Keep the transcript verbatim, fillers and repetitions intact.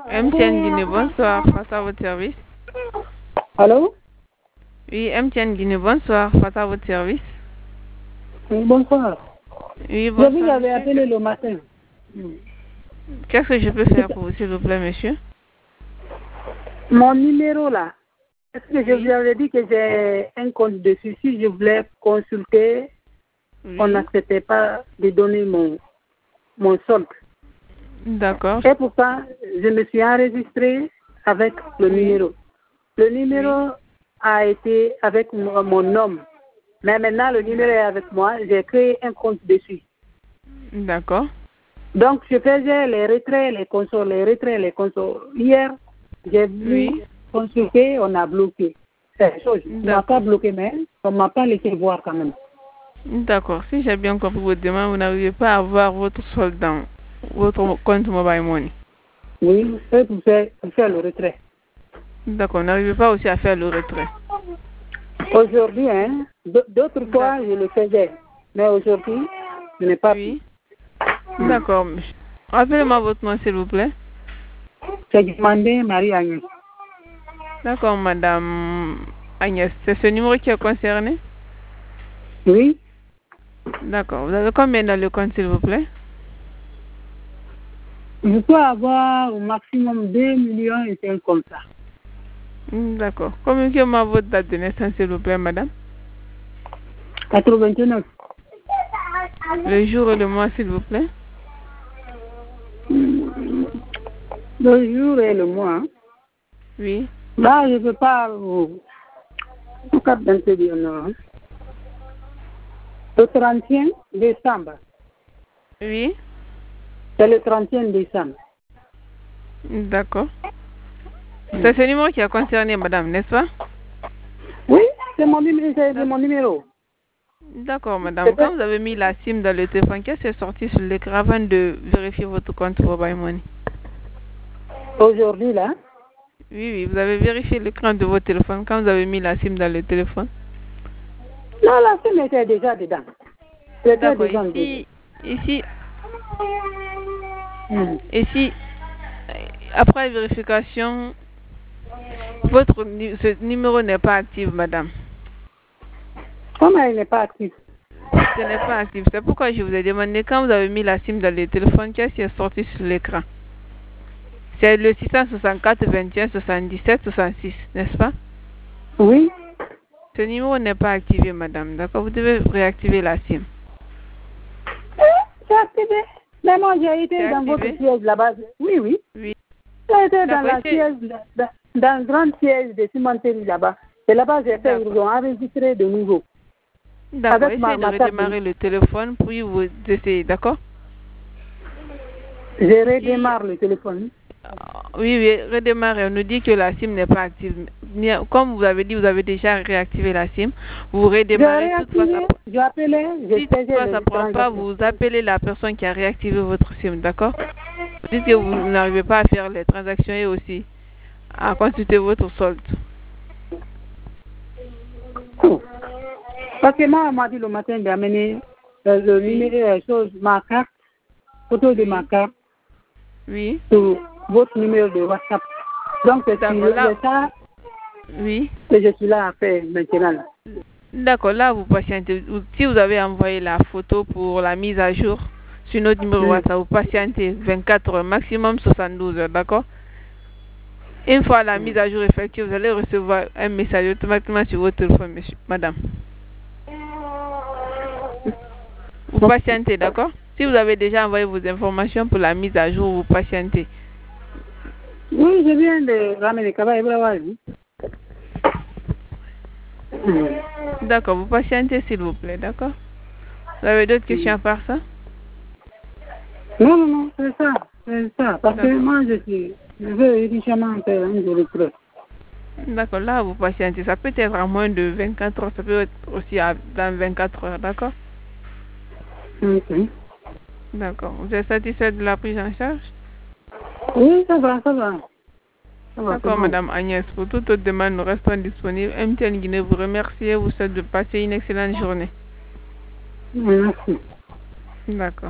M T N Guinée, bonsoir, face à votre service. Allô? Oui, M T N Guinée, bonsoir, face à votre service. Oui, bonsoir. Oui, bonsoir. Je vous avais appelé le matin. Qu'est-ce que je peux faire pour vous, s'il vous plaît, monsieur? Mon numéro là, est-ce que je Oui. vous avais dit que j'ai un compte dessus? Si je voulais consulter, Oui. on n'acceptait pas de donner mon, mon solde. D'accord. Et pourtant, je me suis enregistré avec le Oui. numéro. Le numéro a été avec mon, mon nom. Mais maintenant, le numéro est avec moi. J'ai créé un compte dessus. D'accord. Donc, je faisais les retraits, les consoles, les retraits, les consoles. Hier, j'ai voulu Oui. consulter, on a bloqué. C'est chose. On ne m'a pas bloqué, mais on ne m'a pas laissé voir quand même. D'accord. Si j'ai bien compris votre demande, vous n'arrivez pas à avoir votre solde dans votre compte Mobile Money. Oui, c'est pour faire, pour faire le retrait. D'accord. Vous n'arrivez pas aussi à faire le retrait. Aujourd'hui, hein, d'autres fois, je le faisais. Mais aujourd'hui, je n'ai pas oui. pu. D'accord, monsieur. Rappelez-moi votre nom, s'il vous plaît. J'ai demandé Marie-Agnès. D'accord, madame Agnès. C'est ce numéro qui est concerné? Oui. D'accord. Vous avez combien dans le compte, s'il vous plaît? Je peux avoir au maximum deux millions et c'est comme ça. D'accord. Communiquez-moi votre date de naissance, s'il vous plaît, madame. quatre-vingt-neuf. Le jour et le mois, s'il vous plaît. Le jour et le mois. Oui. Là, je ne peux pas vous... Le trente et un décembre. Oui. C'est le trente et un décembre. D'accord. C'est ce numéro qui a concerné, madame, n'est-ce pas? Oui, c'est mon, numé mon numéro. D'accord, madame. Quand vous avez mis la SIM dans le téléphone, qu'est-ce qui est sorti sur l'écran avant de vérifier votre compte Mobile Money? Aujourd'hui, là? Oui, oui. Vous avez vérifié l'écran de votre téléphone quand vous avez mis la SIM dans le téléphone? Non, la SIM était déjà dedans. D'accord. Ici, ici, mmh. ici, après vérification, votre ce numéro n'est pas actif, madame. Comment il n'est pas actif? Ce n'est pas actif. C'est pourquoi je vous ai demandé quand vous avez mis la SIM dans le téléphone, qu'est-ce qui est sorti sur l'écran? C'est le six cent soixante-quatre, vingt et un, soixante-dix-sept, soixante-six, n'est-ce pas? Oui. Ce numéro n'est pas activé, madame. D'accord? Vous devez réactiver la SIM. C'est activé. Mais moi, j'ai été dans votre siège là-bas. Oui, oui. Oui. J'ai été dans la siège, dans, dans le grand siège de cimenterie là-bas. Et là-bas, j'ai fait, ils ont enregistré de nouveau. D'accord. Essayez de redémarrer le téléphone, puis vous essayez, d'accord? Je redémarre le téléphone. Oui, oui, redémarrer. On nous dit que la SIM n'est pas active. Comme vous avez dit, vous avez déjà réactivé la SIM. Vous redémarrez. Toutefois, ça... J'ai appelé. Si toutefois ça ne prend pas, vous appelez la personne qui a réactivé votre SIM, d'accord? Vous dites que vous n'arrivez pas à faire les transactions et aussi à consulter votre solde. Oh. Parce que moi, on m'a dit le matin d'amener euh, le oui. numéro, euh, chose, ma carte, photo de oui. ma carte. Oui. Sur votre numéro de WhatsApp. Donc, c'est là... ça oui. que je suis là à faire maintenant. D'accord, là, vous patientez. Si vous avez envoyé la photo pour la mise à jour sur notre numéro oui. WhatsApp, vous patientez vingt-quatre heures, maximum soixante-douze heures, d'accord? Une fois la mise à jour effectuée, vous allez recevoir un message automatiquement sur votre téléphone, monsieur, madame. Vous patientez, d'accord? Si vous avez déjà envoyé vos informations pour la mise à jour, vous patientez. Oui, je viens de ramener le D'accord, vous patientez s'il vous plaît, d'accord? Vous avez d'autres questions à part ça? Non, non, non, c'est ça, c'est ça. Parce que moi, je suis, je veux richement faire un de retrait. D'accord, là, vous patientez. Ça peut être à moins de vingt-quatre heures, ça peut être aussi à, dans vingt-quatre heures, d'accord? Ok. D'accord. Vous êtes satisfait de la prise en charge? Oui, ça va, ça va. D'accord, madame Agnès. Pour toute autre demande, nous restons disponibles. M T N Guinée vous remercie et vous souhaite de passer une excellente journée. Merci. D'accord.